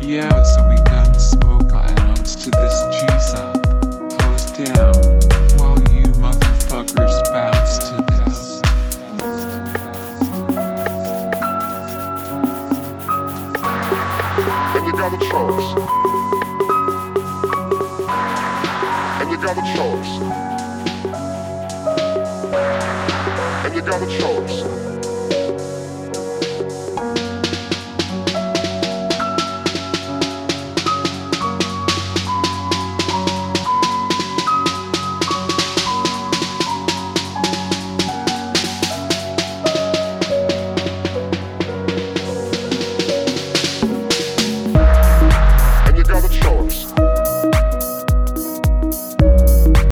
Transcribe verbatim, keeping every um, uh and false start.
Yeah, so we done spoke out to this juicer. Hose down while you motherfuckers bounce to this. And you got a choice. And you got a choice. And you got a choice.